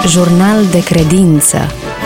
Jurnal de credință.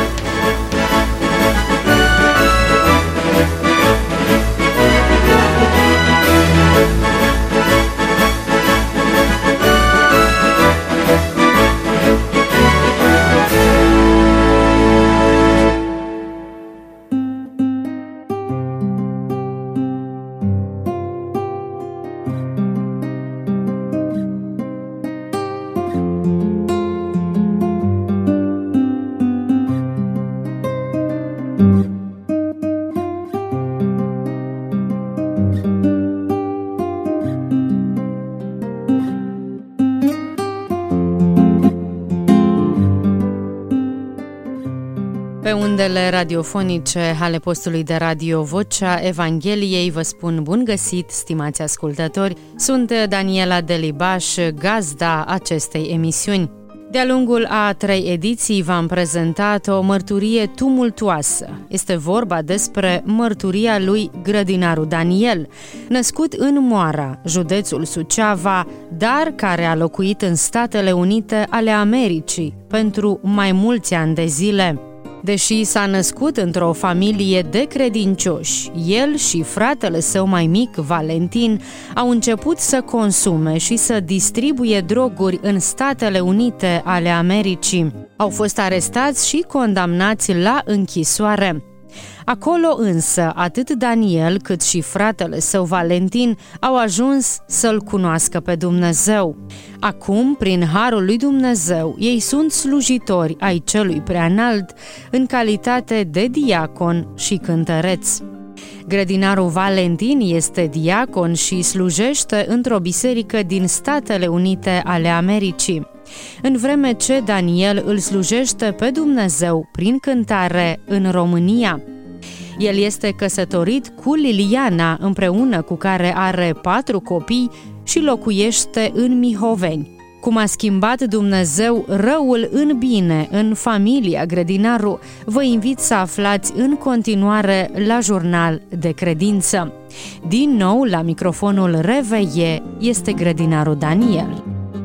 Pe undele radiofonice ale postului de radio Vocea Evangheliei vă spun bun găsit, stimați ascultători. Sunt Daniela Delibaș, gazda acestei emisiuni. De-a lungul a 3 ediții v-am prezentat o mărturie tumultuoasă. Este vorba despre mărturia lui grădinarul Daniel, născut în Moara, județul Suceava, dar care a locuit în Statele Unite ale Americii pentru mai mulți ani de zile. Deși s-a născut într-o familie de credincioși, el și fratele său mai mic, Valentin, au început să consume și să distribuie droguri în Statele Unite ale Americii. Au fost arestați și condamnați la închisoare. Acolo însă, atât Daniel cât și fratele său Valentin au ajuns să-L cunoască pe Dumnezeu. Acum, prin harul lui Dumnezeu, ei sunt slujitori ai Celui Preanalt în calitate de diacon și cântăreț. Grădinarul Valentin este diacon și slujește într-o biserică din Statele Unite ale Americii, în vreme ce Daniel îl slujește pe Dumnezeu prin cântare în România. El este căsătorit cu Liliana, împreună cu care are 4 copii și locuiește în Mihoveni. Cum a schimbat Dumnezeu răul în bine în familia grădinaru, vă invit să aflați în continuare la Jurnal de Credință. Din nou, la microfonul Reveie este grădinarul Daniel.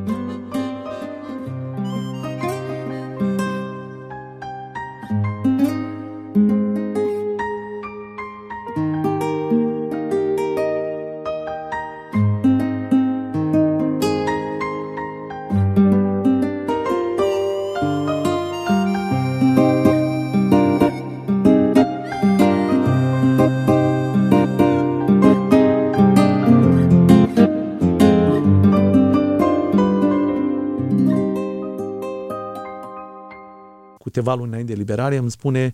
Câteva luni înainte de liberare, îmi spune,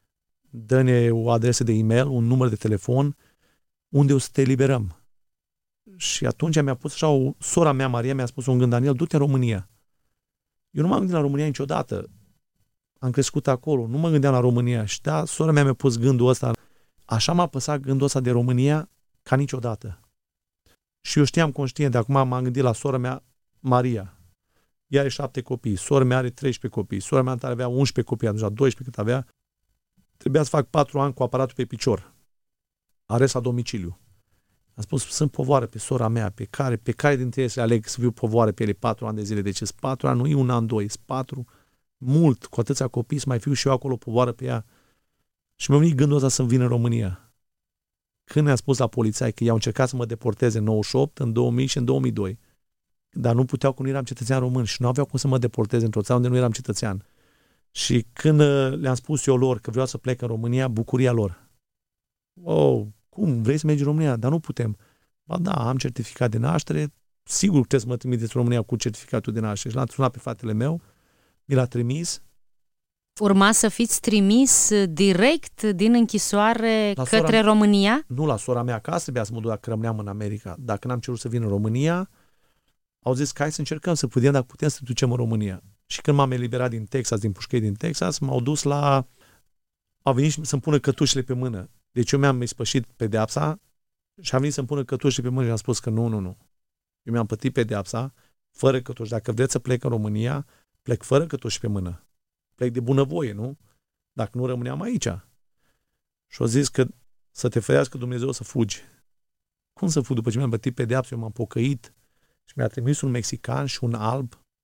dă-ne o adresă de e-mail, un număr de telefon, unde o să te eliberăm. Și atunci mi-a pus așa, sora mea, Maria, mi-a spus un gând, Daniel, du-te în România. Eu nu m-am gândit la România niciodată. Am crescut acolo, nu mă gândeam la România. Și da, sora mea mi-a pus gândul ăsta. Așa m-a păsat gândul ăsta de România ca niciodată. Și eu știam conștient, de acum m-am gândit la sora mea, Maria. Ea are 7 copii, sora mea are 13 copii, sora mea avea 11 copii, atunci 12 cât avea. Trebuia să fac 4 ani cu aparatul pe picior. Arest la domiciliu. Am spus, sunt povoare pe sora mea, pe care dintre ele să aleg să fiu povoare pe ele 4 ani de zile. Deci sunt 4 ani, nu e 1 an, 2, sunt 4, mult, cu atâția copii, să mai fiu și eu acolo povoară pe ea. Și mi-a venit gândul ăsta să-mi vin în România. Când mi-a spus la polițai că i-au încercat să mă deporteze în 98, în 2000 și în 2002, dar nu puteau, că nu eram cetățean român și nu aveau cum să mă deporteze într-o țară unde nu eram cetățean. Și când le-am spus eu lor că vreau să plec în România, bucuria lor. Oh, cum? Vrei să mergi în România? Dar nu putem. Ba da, am certificat de naștere, sigur puteți să mă trimiteți în România cu certificatul de naștere. Și l-am sunat pe fratele meu, mi l-a trimis. Urma să fiți trimis direct din închisoare către România? Nu, la sora mea acasă, trebuia să mă duc dacă rămâneam în America. Dacă n-am cerut să vin în România, au zis că hai să încercăm să putem, dacă putem să ducem în România. Și când m-am eliberat din Texas, din pușcării din Texas, m-au dus la... Au venit să-mi pună cătușele pe mână. Deci eu mi-am ispășit pedeapsa și am venit să-mi pună cătușele pe mână și am spus că nu. Eu mi-am plătit pedeapsa fără cătuși. Dacă vreți să plec în România, plec fără cătuși pe mână. Plec de bunăvoie, nu? Dacă nu rămâneam aici. Și au zis că să te ferească Dumnezeu să fugi. Cum să fug? După ce mi-am plătit pedeapsa, eu m-am pocăit și mi-a trimis un mexican și un alb,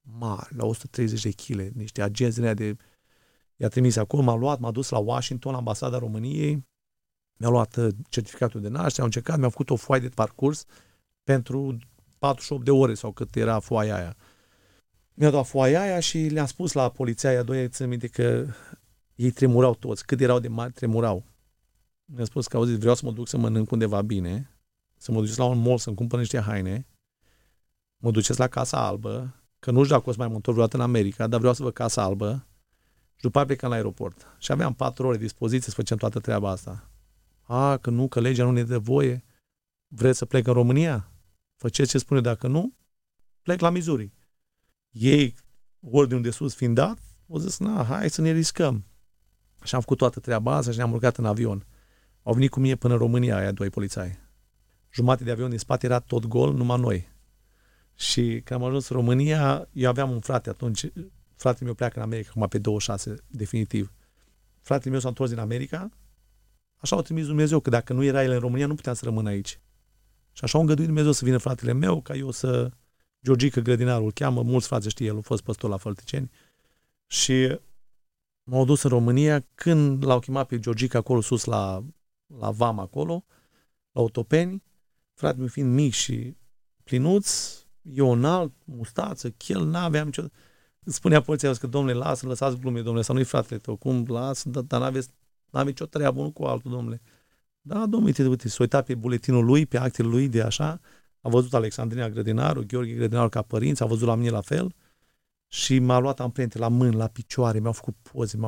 mari, la 130 de kg, niște agenți i-a trimis acolo, m-a dus la Washington, la ambasada României, mi-a luat certificatul de naștere, au încercat, mi-au făcut o foaie de parcurs pentru 48 de ore sau cât era foaia aia. Mi-a dat foaia aia și le-am spus la poliția aia doi, țin minte că ei tremurau toți, cât erau de mari, tremurau. Mi-a spus că, auziți, vreau să mă duc să mănânc undeva bine, să mă duceți la un mall să-mi cumpăr niște haine, mă duceți la Casa Albă, că nu știu dacă o să mai mă întorc vreodată în America, dar vreau să văd Casa Albă și după aia plecăm la aeroport. Și aveam 4 ore dispoziție să facem toată treaba asta. Că nu, că legea nu ne dă voie. Vreți să plec în România? Faceți ce spune, dacă nu, plec la Missouri. Ei, ordinul de sus fiind dat, au zis, hai să ne riscăm. Și am făcut toată treaba asta și ne-am urcat în avion. Au venit cu mine până în România aia doi polițai. Jumate de avion din spate era tot gol, numai noi. Și când am ajuns în România, eu aveam un frate atunci, fratele meu pleacă în America, acum pe 26, definitiv. Fratele meu s-a întors din America, așa a trimis Dumnezeu, că dacă nu era el în România, nu puteam să rămân aici. Și așa a îngăduit Dumnezeu să vină fratele meu, ca eu să... Georgica Grădinarul îl cheamă, mulți frați știe, el a fost păstor la Fălticeni. Și m-au dus în România, când l-au chemat pe Georgica acolo sus la Vam acolo, la Otopeni, fratele meu fiind mic și plinuț, eu înalt, mustață, chel, n-aveam niciodată. Spunea poliția că, domnule, lăsați glume, domnule, sau nu-i fratele tău, cum, lasă, dar n-aveți nicio treabă unul cu altul, domnule. Da, domnule, uite, s-a uitat pe buletinul lui, pe actele lui de așa, a văzut Alexandrina Grădinaru, Gheorghe Grădinaru ca părinți, a văzut la mine la fel și m-a luat amprente la mâini, la picioare, mi-au făcut poze,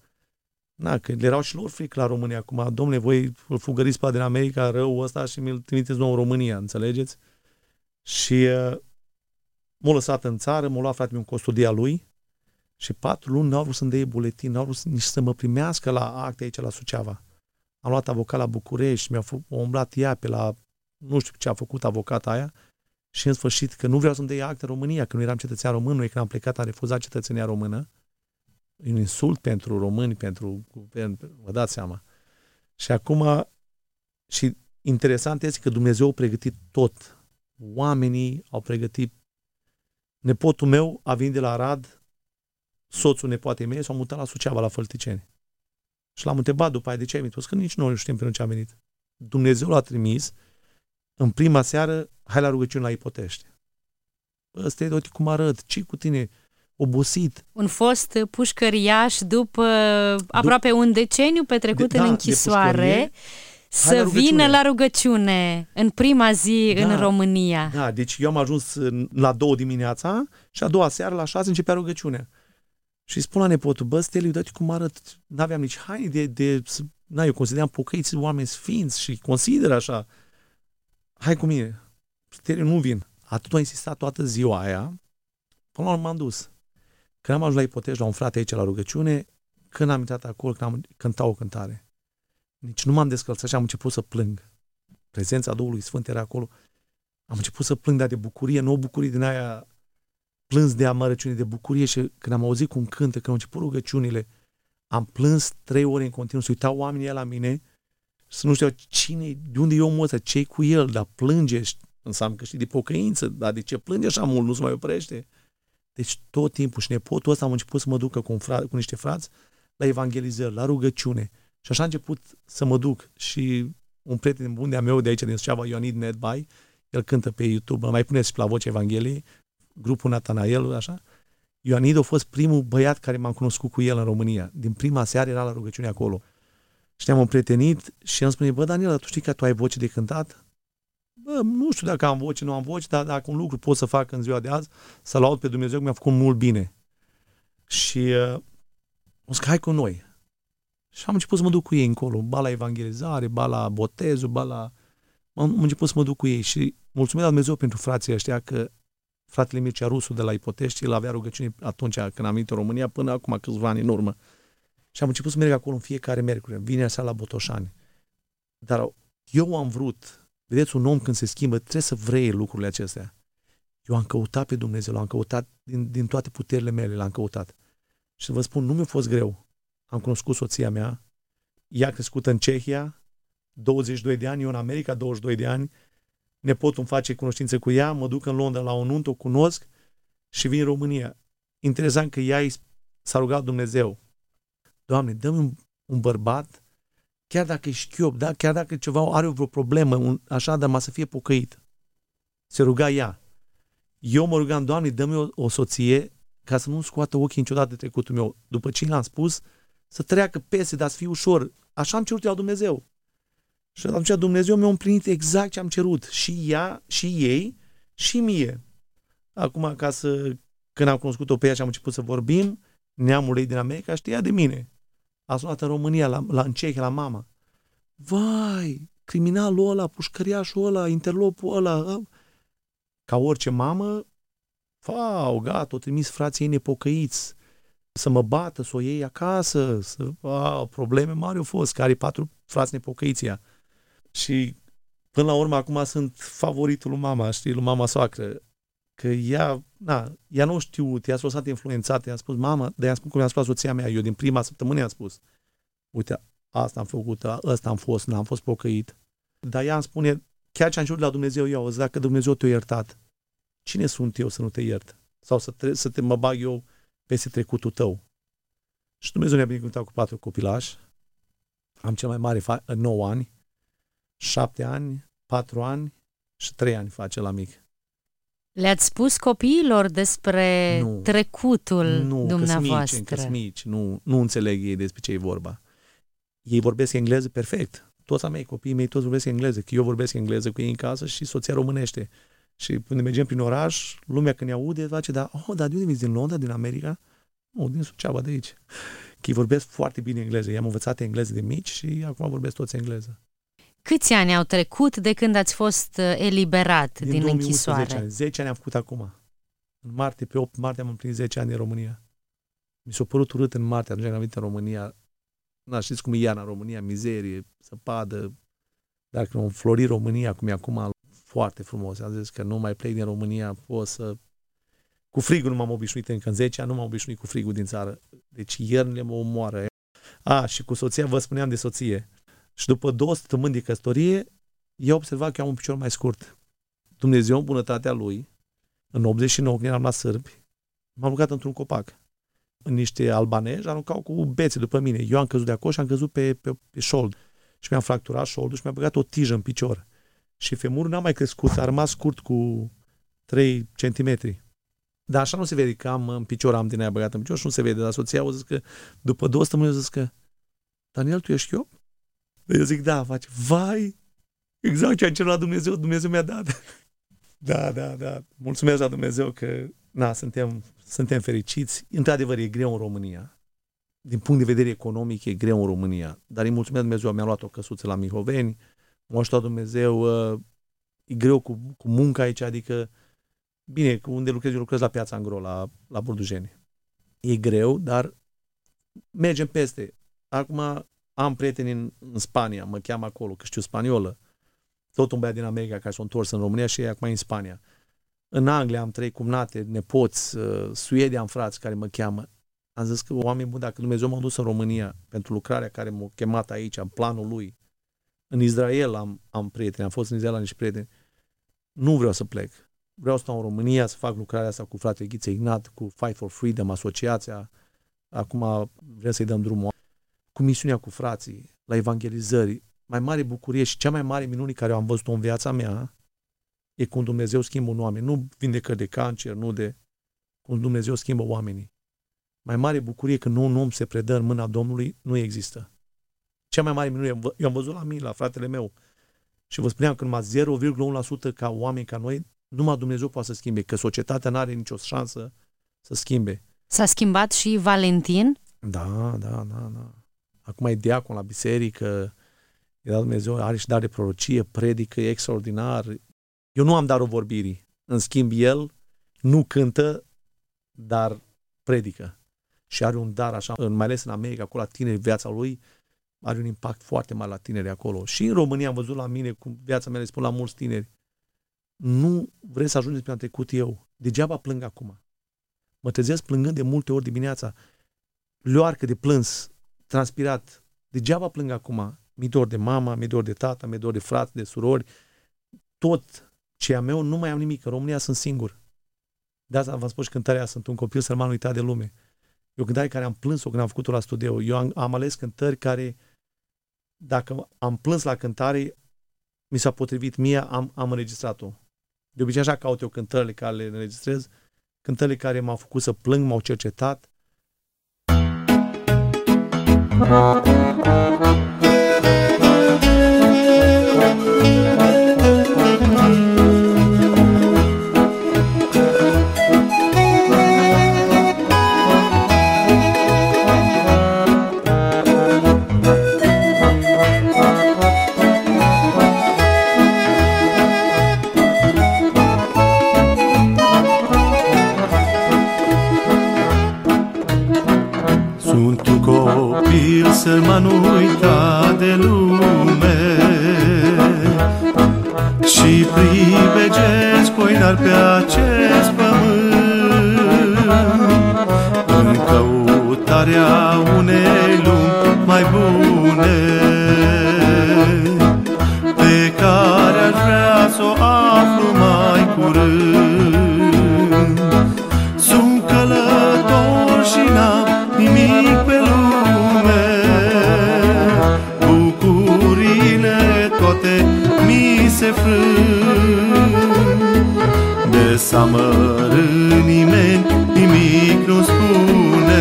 că le erau și lor frică la România acum, domnule, voi îl fugăriți pe din America, rău ăsta și mi-l trimiteți nou în România, înțelegeți? Și m-a lăsat în țară, m-a luat fratele meu în custodia lui și 4 luni n-au vrut să-mi dea buletin, n-au vrut nici să mă primească la acte aici la Suceava. Am luat avocat la București, mi-a umblat ea pe la, nu știu ce a făcut avocata aia și în sfârșit că nu vreau să-mi dea acte în România, că nu eram cetățean român, noi când am plecat am refuzat cetățenia română. E un insult pentru români, pentru guvern, vă dați seama. Și acum, și interesant este că Dumnezeu a pregătit tot. Oamenii au pregătit. Nepotul meu a venit de la Arad, soțul nepoatei mei s-au mutat la Suceava, la Fălticeni. Și l-am întrebat după aia de ce ai venit. Că nici noi nu știm pentru ce a venit. Dumnezeu l-a trimis în prima seară, hai la rugăciune la Ipotești. Ăsta e, uite cum arăt, ce cu tine, obosit. Un fost pușcăriaș după aproape un deceniu petrecut în închisoare, să vină la rugăciune în prima zi în România. Da, deci eu am ajuns la 2 dimineața și a doua seară la 6 începea rugăciunea. Și spun la nepotul, Steliu, uite cum arăt, n-aveam nici haine eu consideram pocăiți oameni sfinți și consider așa. Hai cu mine, Steliu, nu vin. Atât a insistat toată ziua aia, până la urmă m-am dus. Când am ajuns la Ipotești, la un frate aici la rugăciune, când am intrat acolo, când am cântat o cântare. Nici nu m-am descălțat și am început să plâng. Prezența Duhului Sfânt era acolo. Am început să plâng, dar de bucurie, nu o bucurie din aia plâns de amărăciune, de bucurie și când am auzit cum cântă, când au început rugăciunile, am plâns 3 ore în continuu, să uitau oamenii la mine să nu știu cine, de unde e omul ăsta, ce-i cu el, dar plânge, înseamnă că știi de pocăință, dar de ce plânge așa mult, nu se mai oprește? Deci tot timpul și nepotul ăsta am început să mă ducă cu niște frați la evangelizări, la rugăciune și așa a început să mă duc și un prieten bun de-a meu de aici din Suceava, Ioanid Nedbai, el cântă pe YouTube, mai puneți și la Vocea Evangheliei, grupul Natanael, așa. Ioanid a fost primul băiat care m-am cunoscut cu el în România. Din prima seară era la rugăciune acolo. Și ne-am împrietenit și îmi spune, Daniela, tu știi că tu ai voce de cântat? Nu știu dacă am voce, nu am voce, dar dacă un lucru pot să fac în ziua de azi, să laud pe Dumnezeu că mi-a făcut mult bine. Și o zic, hai cu noi. Și am început să mă duc cu ei încolo, ba la evangelizare, ba la botezul, am început să mă duc cu ei și mulțumesc la Dumnezeu pentru frații ăștia că fratele Mircea Rusu de la Ipotești, el avea rugăciune atunci când am venit în România până acum câțiva ani în urmă. Și am început să merg acolo în fiecare miercuri, vinerea seara la Botoșani. Dar eu am vrut, vedeți, un om când se schimbă, trebuie să vrei lucrurile acestea. Eu am căutat pe Dumnezeu, l-am căutat din toate puterile mele, l-am căutat. Și să vă spun, nu mi-a fost greu. Am cunoscut soția mea, ea a crescut în Cehia, 22 de ani, eu în America, 22 de ani, nepotul îmi face cunoștință cu ea, mă duc în Londra la o nuntă, o cunosc și vin în România. Interesant că s-a rugat Dumnezeu. Doamne, dă-mi un bărbat, chiar dacă e șchiop, da? Chiar dacă ceva are vreo problemă, așa, dar să fie pocăit. Se ruga ea. Eu mă rugam, Doamne, dă-mi o soție ca să nu scoată ochii niciodată de trecutul meu. După ce l-am spus, să treacă peste, dar să fie ușor. Așa am cerut eu la Dumnezeu. Și atunci Dumnezeu mi-a împlinit exact ce am cerut. Și ea, și ei, și mie. Acum, când am cunoscut-o pe ea și am început să vorbim, neamul ei din America știa de mine. A sunat în România, în Cehia, la mama. Vai, criminalul ăla, pușcăriașul ăla, interlopul ăla. Ca orice mamă, gata, o trimis frații ei nepocăiți să mă bată, să o iei acasă. Probleme mari au fost, că are 4 frați nepocăiți ea. Și până la urmă, acum sunt favoritul lui mama, știi, lui mama soacră. Că ea nu știu, ea s-a lăsat influențată, i-a spus, mama, de-aia spun cum i-am spus la soția mea, eu din prima săptămână i-am spus, uite, asta am făcut, ăsta am fost, n-am fost pocăit. Dar ea îmi spune, chiar ce am cerut la Dumnezeu eu, dacă Dumnezeu te-a iertat, cine sunt eu să nu te iert? Sau să te mă bag eu peste trecutul tău? Și Dumnezeu ne-a binecuvântat cu 4 copilași. Am cel mai mare 9 ani, 7 ani, 4 ani și 3 ani face la mic. Le-ați spus copiilor despre trecutul dumneavoastră? Încă sunt mici, nu înțeleg ei despre ce e vorba. Ei vorbesc engleză perfect. Toți a mei, copiii mei, toți vorbesc engleză, că eu vorbesc engleză cu ei în casă și soția românește. Și când mergem prin oraș, lumea când ne aude, face, dar de unde vii, din Londra, din America? Nu, din Suceava, de aici. Că ei vorbesc foarte bine engleză. I-am învățat engleză de mici și acum vorbesc toți engleză. Câți ani au trecut de când ați fost eliberat din închisoare? 10 ani. 10 ani am făcut acum. În martie, pe 8 martie am împlinit 10 ani în România. Mi s-a părut urât în martie, atunci când am venit în România. Știți cum e iarna în România, mizerie, zăpadă. Dar când am înflorit România, cum e acum, foarte frumos. Am zis că nu mai plec din România, cu frigul nu m-am obișnuit încă. În 10 ani nu m-am obișnuit cu frigul din țară. Deci iernile mă omoară. Și cu soția, vă spuneam de soție. Și după 2 săptămâni de căsătorie, i-a observat că eu am un picior mai scurt. Dumnezeu, în bunătatea lui, în 89, când eram la sârbi, m-am rugat într-un copac. Niște albanezi aruncau cu bețe după mine. Eu am căzut de acolo și am căzut pe șold. Și mi-am fracturat șoldul și mi-a băgat o tijă în picior. Și femurul n-a mai crescut, a rămas scurt cu 3 centimetri. Dar așa nu se vede că am în picior, am din aia băgat în picior și nu se vede. Dar soția a zis că, după 2 săptămâni, a zis că, Daniel, tu ești șchiop? Eu zic, da, face, vai, exact ce am cerut la Dumnezeu, Dumnezeu mi-a dat. Da. Mulțumesc la Dumnezeu că, suntem fericiți. Într-adevăr, e greu în România. Din punct de vedere economic, e greu în România. Dar îi mulțumesc Dumnezeu, mi-a luat o căsuță la Mihoveni, m-a ajutat Dumnezeu, e greu cu munca aici, adică, bine, unde lucrez la Piața Angro, la Burdujeni. E greu, dar mergem peste. Acum am prieteni în Spania, mă cheamă acolo, că știu spaniolă. Tot un băiat din America care s-a întors în România și e acum în Spania. În Anglia am 3 cumnate, nepoți, Suedia am frați care mă cheamă. Am zis că, oameni buni, dacă Dumnezeu m-a dus în România pentru lucrarea care m-a chemat aici, în planul lui, în Israel am prieteni, am fost în Israel la niște prieteni, nu vreau să plec. Vreau să stau în România, să fac lucrarea asta cu fratele Ghiță Ignat, cu Fight for Freedom, asociația. Acum vrem să-i dăm drumul. Cu misiunea cu frații, la evangelizări. Mai mare bucurie și cea mai mare minune care am văzut-o în viața mea e cum Dumnezeu schimbă un oameni. Nu vindecări de cancer, cum Dumnezeu schimbă oamenii. Mai mare bucurie când un om se predă în mâna Domnului nu există. Cea mai mare minune, eu am văzut la mine, la fratele meu, și vă spuneam că numai 0,1% ca oameni ca noi, numai Dumnezeu poate să schimbe, că societatea nu are nicio șansă să schimbe. S-a schimbat și Valentin? Da. Acum e diacon la biserică, e dat Dumnezeu, are și dar de prorocie, predică, e extraordinar. Eu nu am darul vorbirii. În schimb, el nu cântă, dar predică. Și are un dar așa, mai ales în America, acolo la tineri, viața lui are un impact foarte mare la tineri acolo. Și în România am văzut la mine, cum viața mea le spun la mulți tineri, nu vrei să ajungeți până am trecut eu. Degeaba plâng acum. Mă trezesc plângând de multe ori dimineața. Leoarcă de plâns, transpirat. Degeaba plâng acum. Mi-e dor de mama, mi-e dor de tata, mi-e dor de frați, de surori. Tot ce a meu, nu mai am nimic. În România sunt singur. De asta v-am spus și cântarea aia, sunt un copil sărman uitat de lume. E o cântare care am plâns-o când am făcut-o la studio. Eu am ales cântări care, dacă am plâns la cântare, mi s-a potrivit mie, am înregistrat-o. De obicei așa caut eu cântările care le înregistrez, cântările care m-au făcut să plâng, m-au cercetat. Sărman uitat de lume și privegesc coinar pe acest pământ în căutarea unei lumi mai bune pe care aș vrea să o aflu mai curând. Sunt călător și n-am nimic pe lume, mi se frâng, de s-amăr nimeni nimic nu spune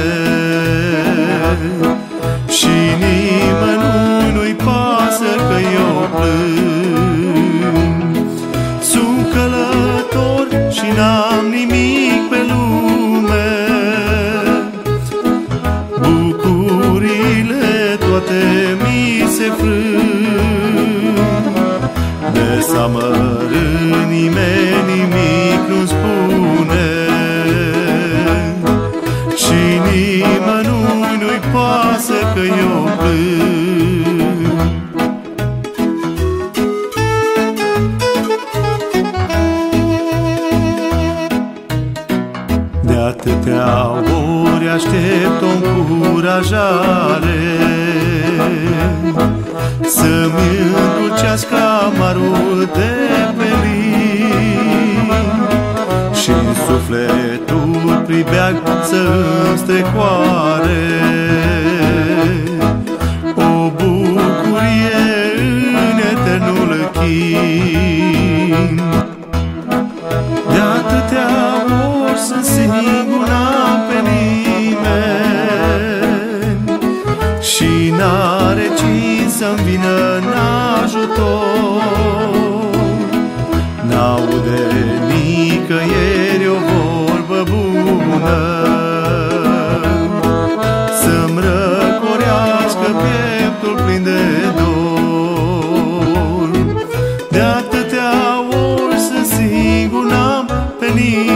și nimănui nu-i pasă că eu plâng. Sunt călător și n-am nimic pe lume, bucurile toate mi se frâng, de s-amăr nimeni nimic nu spune și nimănui nu-i pasă că eu plâng. De atâtea ori aștept o încurajare să-mi îndulcească amarul de pelin și-n sufletul pribeag să-mi strecoare o bucurie în eternul chin. De atâtea ori sunt singur, n-am pe nimeni și n-are cine să-mi vină în ajutor. N-aude nicăieri o vorbă bună să-mi răcorească pieptul plin de dor. De atâtea ori sunt singur, n-am pe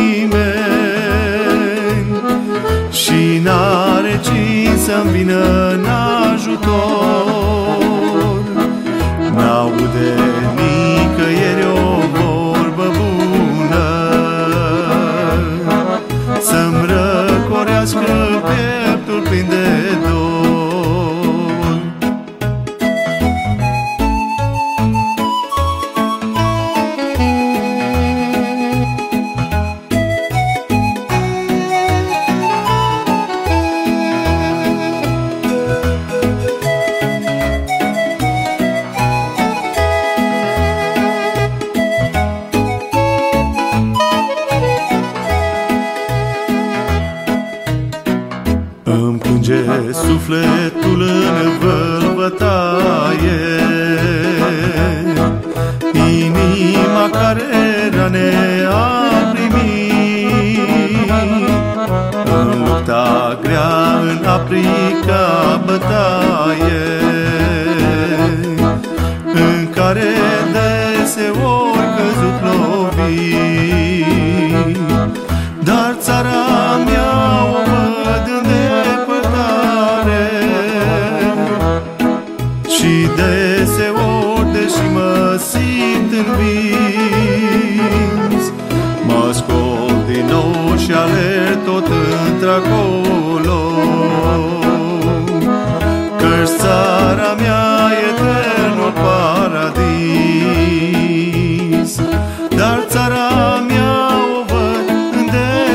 nimeni și n-are cine să-mi vină în ajutor. N-aude nicăieri o vorbă bună să-mi răcorească pieptul plin de dor. Sufletul în vălvătaie, inima care rane a primit în lupta grea, în aprica bătaie, în care deseori căzut lovit. Dar țara mea o văd în depărtare și deseori, deși mă simt învins, mă scol din nou și alerg tot într-acolo, că-și țara mea e eternul paradis. Dar țara mea o văd în depărtare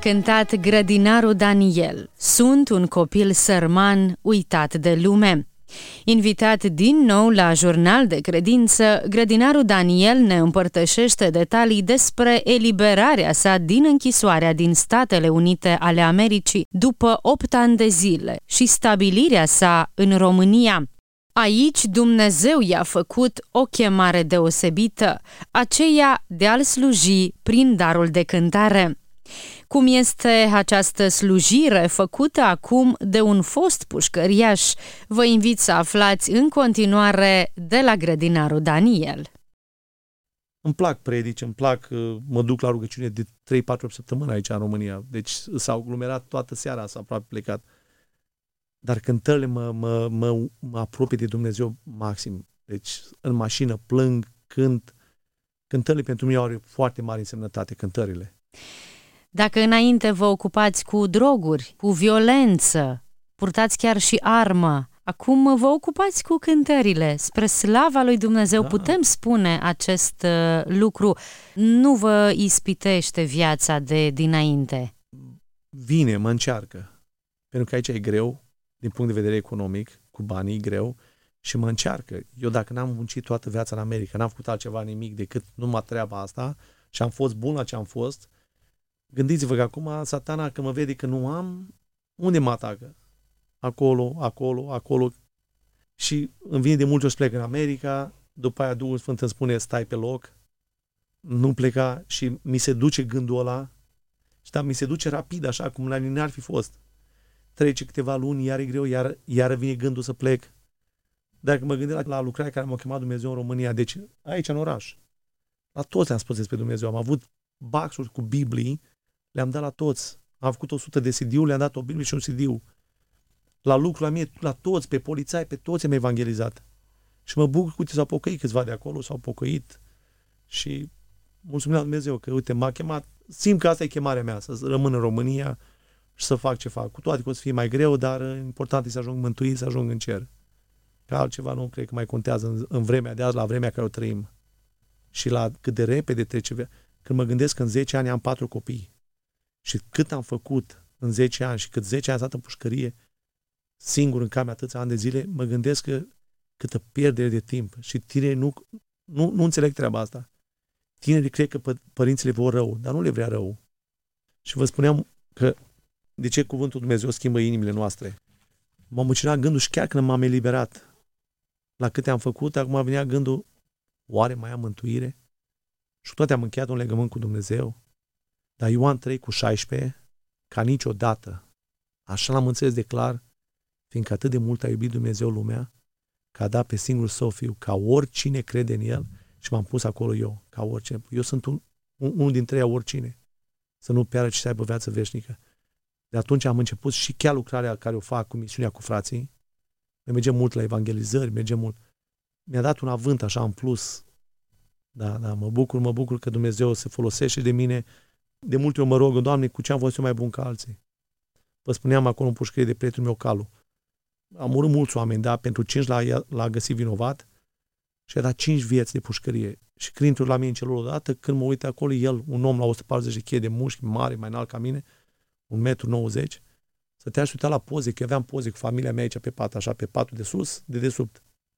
cântat grădinarul Daniel. Sunt un copil sărman uitat de lume. Invitat din nou la Jurnal de Credință, grădinarul Daniel ne împărtășește detalii despre eliberarea sa din închisoarea din Statele Unite ale Americii după 8 ani de zile și stabilirea sa în România. Aici Dumnezeu i-a făcut o chemare deosebită, aceea de a-L sluji prin darul de cântare. Cum este această slujire făcută acum de un fost pușcăriaș? Vă invit să aflați în continuare de la grădinarul Daniel. Îmi plac predici, mă duc la rugăciune de 3-4 săptămâni aici în România, deci s-au aglomerat toată seara, s-a aproape plecat. Dar cântările mă apropie de Dumnezeu maxim. Deci în mașină plâng, cânt. Cântările pentru mine au foarte mare însemnătate, cântările. Dacă înainte vă ocupați cu droguri, cu violență, purtați chiar și armă, acum vă ocupați cu cântările. Spre slava lui Dumnezeu putem spune acest lucru. Nu vă ispitește viața de dinainte. Vine, mă încearcă. Pentru că aici e greu, din punct de vedere economic, cu banii e greu și mă încearcă. Eu dacă n-am muncit toată viața în America, n-am făcut altceva nimic decât numai treaba asta și am fost bun la ce am fost, gândiți-vă că acum Satana, că mă vede că nu am, unde mă atacă? Acolo. Și îmi vine de multe ori să plec în America, după aia Duhul Sfânt îmi spune stai pe loc, nu pleca și mi se duce gândul ăla, și mi se duce rapid, așa cum la mine ar fi fost. Trece câteva luni, iar e greu, iar vine gândul să plec. Dacă mă gândesc la lucrarea care m-a chemat Dumnezeu în România, deci aici în oraș, la toți am spus despre Dumnezeu, am avut boxuri cu Biblii, le-am dat la toți. Am făcut 100 de CD-uri, le-am dat o Biblie și un CD. La lucru la mine, la toți, pe polițai, pe toți am evangelizat. Și mă bucur că, uite, s-au pocăit câțiva de acolo, s-au pocăit. Și mulțumim la Dumnezeu că, uite, m-a chemat. Simt că asta e chemarea mea, să rămân în România și să fac ce fac. Cu toate că o să fie mai greu, dar important e să ajung mântuit, să ajung în cer. Că altceva nu cred că mai contează în vremea de azi, la vremea care o trăim. Și la cât de repede trece. Când mă gândesc că în 10 ani am 4 copii și cât am făcut în 10 ani și cât 10 ani am stat în pușcărie, singur în camera atâția ani de zile, mă gândesc că câtă pierdere de timp. Și tinerii nu înțeleg treaba asta. Tinerii cred că părinții le vor rău, dar nu le vrea rău. Și vă spuneam că de ce cuvântul Dumnezeu schimbă inimile noastre. M-a mucinat gândul și chiar când m-am eliberat la câte am făcut, acum venea gândul, oare mai am mântuire? Și toate am încheiat un legământ cu Dumnezeu. Dar Ioan 3:16, ca niciodată, așa l-am înțeles de clar, fiindcă atât de mult a iubit Dumnezeu lumea, că a dat pe singurul său fiu, ca oricine crede în el, și m-am pus acolo eu, ca oricine. Eu sunt unul dintre ei, oricine. Să nu piară, ci să aibă viață veșnică. De atunci am început și chiar lucrarea care o fac cu misiunea cu frații. Noi mergem mult la evangelizări, mergem mult. Mi-a dat un avânt așa în plus. Da, mă bucur că Dumnezeu se folosește de mine. De multe ori mă rog, Doamne, cu ce am fost eu mai bun ca alții? Vă spuneam acolo în pușcărie de prietenul meu, Calu. Am omorât mulți oameni, da? Pentru 5 l-a găsit vinovat și a dat 5 vieți de pușcărie. Și când intru la mine în celulă odată, când mă uit acolo, el, un om la 140 kg de mușchi, mare, mai înalt ca mine, 1,90 m, stătea și uita la poze, că eu aveam poze cu familia mea aici pe pat, așa, pe patul de sus, de desubt.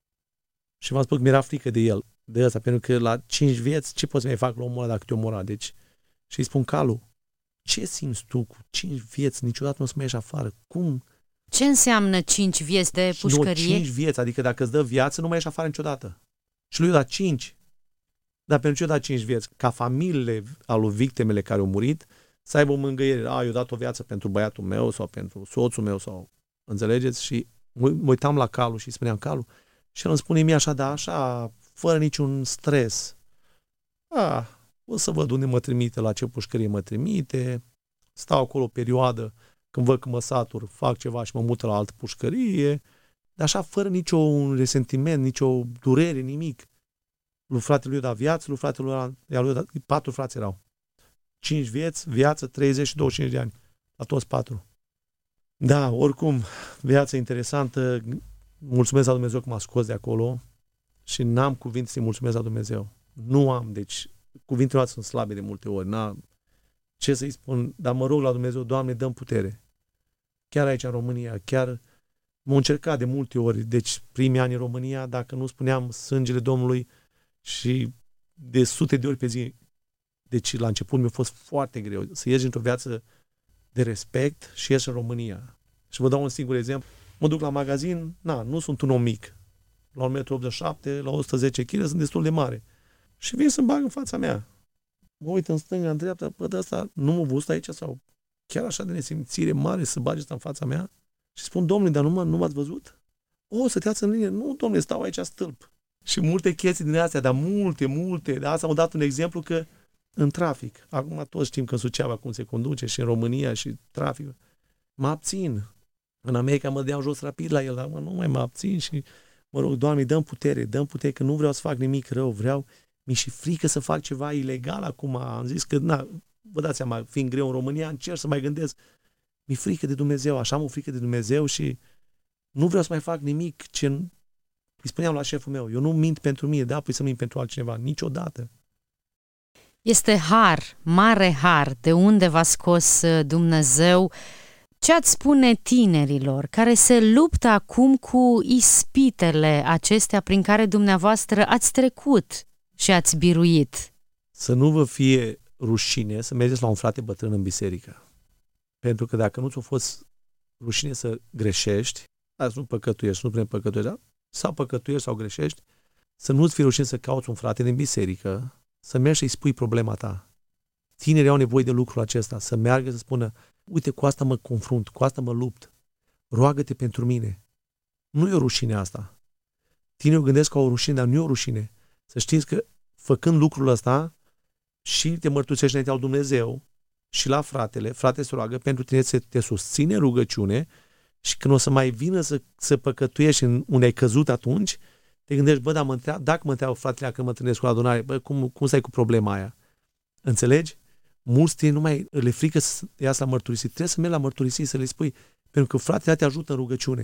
Și v-am spus că mi-era frică de el, de ăsta, pentru că la 5 vieți, ce poți să mai fac la omul ăla dacă te omora? Deci, și îi spun, Calu, ce simți tu cu 5 vieți? Niciodată nu o să mai ieși afară. Cum? Ce înseamnă 5 vieți de pușcărie? 5 vieți, adică dacă îți dă viață, nu mai ieși afară niciodată. Și lui i-a dat 5. Dar pentru ce i-a dat 5 vieți? Ca familiile ale victimele care au murit să aibă o mângâiere. Eu dat o viață pentru băiatul meu sau pentru soțul meu sau... Înțelegeți? Și mă uitam la Calu și îi spuneam, Calu, și el îmi spune mie așa, da, așa, fără niciun stres. O să văd unde mă trimite, la ce pușcărie mă trimite, stau acolo o perioadă, când văd că mă satur, fac ceva și mă mută la altă pușcărie, dar așa fără nicio resentiment, nicio durere, nimic. Lui fratele lui a dat viață, lui fratele lui a dat, 4 frați erau. 5 vieți, viață, 30 și 25 de ani. La toți 4. Da, oricum, viața interesantă. Mulțumesc la Dumnezeu că m-a scos de acolo și n-am cuvinte să-i mulțumesc la Dumnezeu. Nu am, deci cuvintele noastre sunt slabe de multe ori. Ce să-i spun? Dar mă rog la Dumnezeu, Doamne, dă-mi putere. Chiar aici în România, chiar m-au încercat de multe ori, deci primii ani în România, dacă nu spuneam sângele Domnului și de sute de ori pe zi, deci la început mi-a fost foarte greu să ieși într-o viață de respect și ieși în România. Și vă dau un singur exemplu. Mă duc la magazin, nu sunt un om mic. La 1,87 m, la 110 kg, sunt destul de mare. Și vin să-mi bag în fața mea. Mă uit în stânga, în dreapta, de ăsta nu mă văzut aici sau chiar așa de nesimțire mare să bagi asta în fața mea? Și spun, Domnule, dar nu m-ați văzut? Stăteați în linie. Nu, Domnule, stau aici stâlp. Și multe chestii din astea, dar multe. De asta am dat un exemplu că în trafic, acum toți știm că în Suceava cum se conduce și în România și trafic, mă abțin. În America mă deam jos rapid la el, dar nu mai mă abțin și mă rog, Doamne, dă-mi putere, că nu vreau să fac nimic rău, mi-e și frică să fac ceva ilegal acum. Am zis că, vă dați seama, fiind greu în România, încerc să mai gândesc. Mi-e frică de Dumnezeu, așa am frică de Dumnezeu și nu vreau să mai fac nimic ce îi spuneam la șeful meu. Eu nu mint pentru mine, păi să mint pentru altcineva, niciodată. Este har, mare har, de unde v-a scos Dumnezeu. Ce ați spune tinerilor care se luptă acum cu ispitele acestea prin care dumneavoastră ați trecut și ați biruit? Să nu vă fie rușine să mergeți la un frate bătrân în biserică. Pentru că dacă nu ți-a fost rușine să greșești, să nu păcătuiești, nu prea păcătuiești, sau păcătuiești sau greșești, să nu-ți fie rușine să cauți un frate din biserică, să mergi să-i spui problema ta. Tinerii au nevoie de lucrul acesta, să meargă să spună, uite, cu asta mă confrunt, cu asta mă lupt, roagă-te pentru mine. Nu e o rușine asta. Tinerii gândesc ca o rușine, dar nu e o rușine. Să știți că făcând lucrul ăsta și te mărturisești înaintea lui Dumnezeu și la fratele se roagă pentru tine să te susține în rugăciune și când o să mai vină să păcătuiești în ai căzut atunci, te gândești, dar dacă mă întreabă fratele când mă întâlnesc cu adunare, cum stai cu problema aia? Înțelegi? Mulți tineri nu mai le frică să iasă la mărturisit. Trebuie să mergi la mărturisit, să le spui, pentru că fratele te ajută în rugăciune.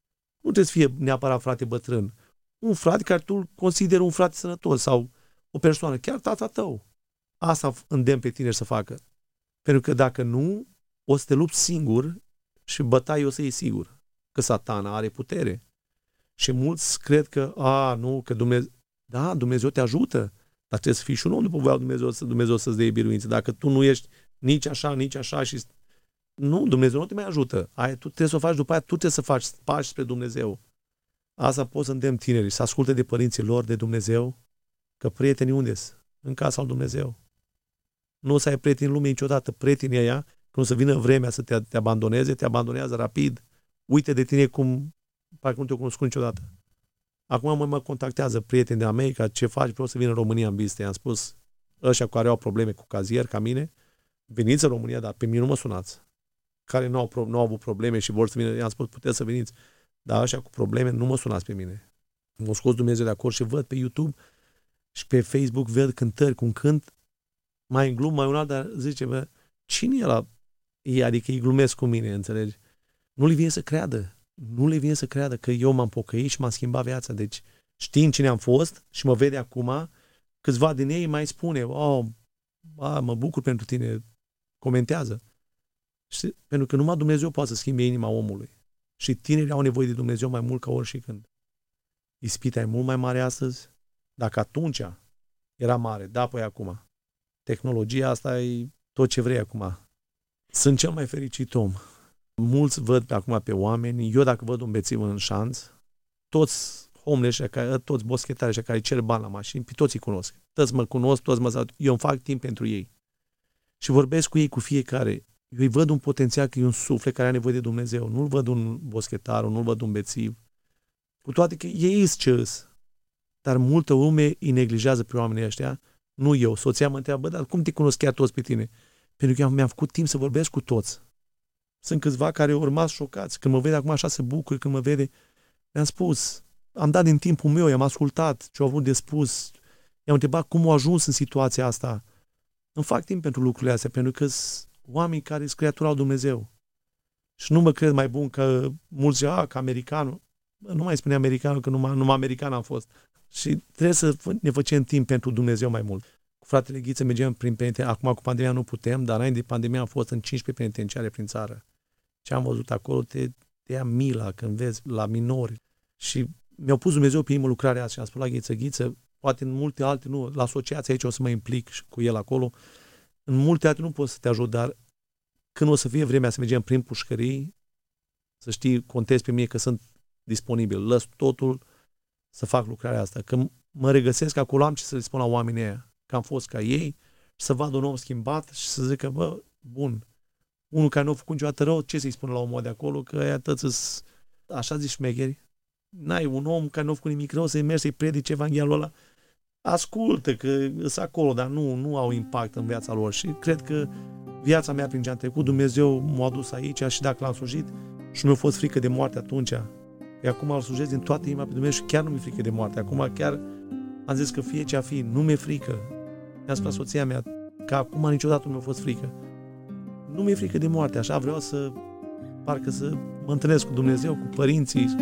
Nu trebuie să fie neapărat frate bătrân. Un frate care tu îl consideri un frate sănătos sau o persoană, chiar tata tău. Asta îndemn pe tineri să facă. Pentru că dacă nu, o să te lupți singur și bătaia o să iei sigur. Că Satana are putere. Și mulți cred că, că Dumnezeu te ajută, dar trebuie să fii și un om după voia Dumnezeu să-ți dea biruință. Dacă tu nu ești nici așa și... Nu, Dumnezeu nu te mai ajută. Tu trebuie să o faci după aia, tu trebuie să faci pași spre Dumnezeu. Asta pot să îndemn tinerii, să asculte de părinții lor, de Dumnezeu, că prietenii unde-s? În casa lui Dumnezeu. Nu o să ai prieteni în lume niciodată. Prietenii aia, când o să vină vremea să te abandoneze, te abandonează rapid. Uite de tine cum parcă nu te-o cunoscut niciodată. Acum mă contactează prieteni de America, ce faci, vreau să vin în România în vizită. I-am spus, ăștia care au probleme cu cazier, ca mine, veniți în România, dar pe mine nu mă sunați. Care nu au avut probleme și vor să vină, i-am spus, puteți să veniți, dar ăștia cu probleme, nu mă sunați pe mine. M-a scos Dumnezeu de acord și văd pe YouTube și pe Facebook, văd cântări cu un cânt, mai în glumă, mai un alt, dar zice, cine e ăla? Adică îi glumesc cu mine, înțelegi? Nu le vine să creadă. Nu le vine să creadă că eu m-am pocăit și m-am schimbat viața. Deci știind cine am fost și mă vede acum, câțiva din ei mai spune, mă bucur pentru tine, comentează. Și, pentru că numai Dumnezeu poate să schimbe inima omului. Și tinerii au nevoie de Dumnezeu mai mult ca oricând. Ispita e mult mai mare astăzi. Dacă atunci era mare, păi acum. Tehnologia asta e tot ce vrei acum. Sunt cel mai fericit om. Mulți văd acum pe oameni, eu dacă văd un bețiv în șanț, toți homeless, toți boschetarii care cer bani la mașini, pe toți îi cunosc. Toți mă cunosc, eu îmi fac timp pentru ei. Și vorbesc cu ei, cu fiecare. Eu îi văd un potențial că e un suflet care are nevoie de Dumnezeu. Nu-l văd un boschetar, nu-l văd un bețiv. Cu toate că ei îs ce îs. Dar multă lume îi neglijează pe oamenii ăștia. Nu eu. Soția mă întreabă, dar cum te cunosc chiar toți pe tine? Pentru că mi-am făcut timp să vorbesc cu toți. Sunt câțiva care au rămas șocați. Când mă vede acum așa se bucură, când mă vede, mi-am spus, am dat din timpul meu, i-am ascultat ce au avut de spus, i-am întrebat cum au ajuns în situația asta. Îmi fac timp pentru lucrurile astea, pentru că sunt oameni care sunt creatura lui Dumnezeu. Și nu mă cred mai bun că mulți zic, că americanul. Nu mai spune americanul, că numai american am fost. Și trebuie să ne facem timp pentru Dumnezeu mai mult. fratele Ghiță mergeam prin penitenciare. Acum cu pandemia nu putem, dar înainte de pandemie am fost în 15 penitenciare prin țară. Ce am văzut acolo, te ia mila când vezi la minori. Și mi-au pus Dumnezeu pe inimă lucrarea asta și am spus la Ghiță, poate în multe alte, nu, la asociație aici o să mă implic și cu el acolo, în multe alte nu pot să te ajut, dar când o să fie vremea să mergem prin pușcării, să știi, contezi pe mine că sunt disponibil, lăs totul să fac lucrarea asta. Când mă regăsesc acolo, am ce să le spun la oamenii ăia, că am fost ca ei, și să vad un om schimbat și să zic că, bă, bun, unul care nu a făcut niciodată rău, ce să-i spun la omul de acolo, că ăia tăți așa zici șmecheri. N-ai un om care nu a făcut nimic rău să-i mergi să-i predici evanghelul ăla. Ascultă că sunt acolo, dar nu au impact în viața lor și cred că viața mea prin ce am trecut, Dumnezeu m-a adus aici și dacă l-am slujit și mi-a fost frică de moarte atunci, acum îl slujesc din toată inima pe Dumnezeu și chiar nu mi-e frică de moarte. Acum chiar am zis că fie ce a fi, nu mi-e frică. Mi-a spus soția mea că acum niciodată nu mi-a fost frică. Nu mi-e frică de moarte, așa vreau să, parcă să mă întâlnesc cu Dumnezeu, cu părinții.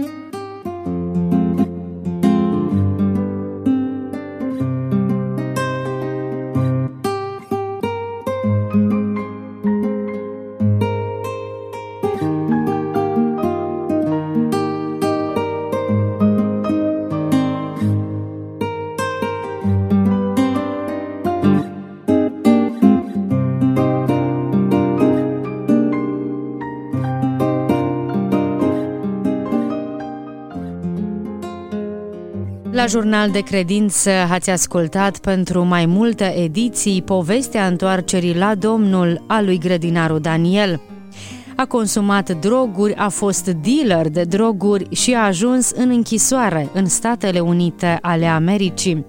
La Jurnal de Credință ați ascultat pentru mai multe ediții povestea întoarcerii la Domnul a lui grădinarul Daniel. A consumat droguri, a fost dealer de droguri și a ajuns în închisoare în Statele Unite ale Americii.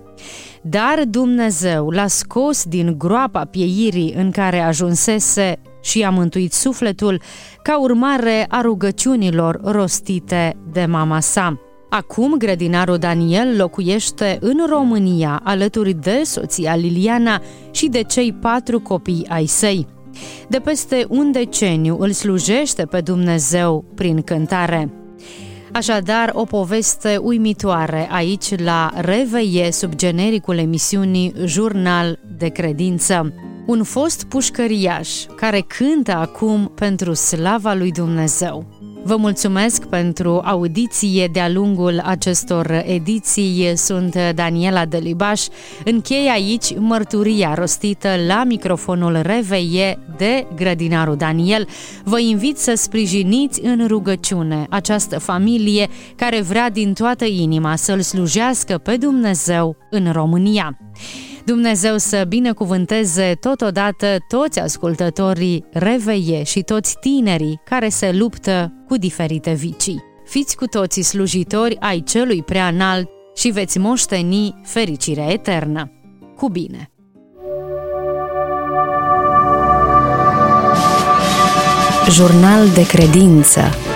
Dar Dumnezeu l-a scos din groapa pieirii în care ajunsese și i-a mântuit sufletul ca urmare a rugăciunilor rostite de mama sa. Acum, grădinarul Daniel locuiește în România, alături de soția Liliana și de cei 4 copii ai săi. De peste un deceniu îl slujește pe Dumnezeu prin cântare. Așadar, o poveste uimitoare aici la Reveie, sub genericul emisiunii Jurnal de Credință. Un fost pușcăriaș care cântă acum pentru slava lui Dumnezeu. Vă mulțumesc pentru audiție de-a lungul acestor ediții. Sunt Daniela Delibaș. Închei aici mărturia rostită la microfonul Reveie de grădinarul Daniel. Vă invit să sprijiniți în rugăciune această familie care vrea din toată inima să-L slujească pe Dumnezeu în România. Dumnezeu să binecuvânteze totodată toți ascultătorii Reveie și toți tinerii care se luptă cu diferite vicii. Fiți cu toții slujitori ai Celui Preaînalt și veți moșteni fericirea eternă. Cu bine! Jurnal de Credință.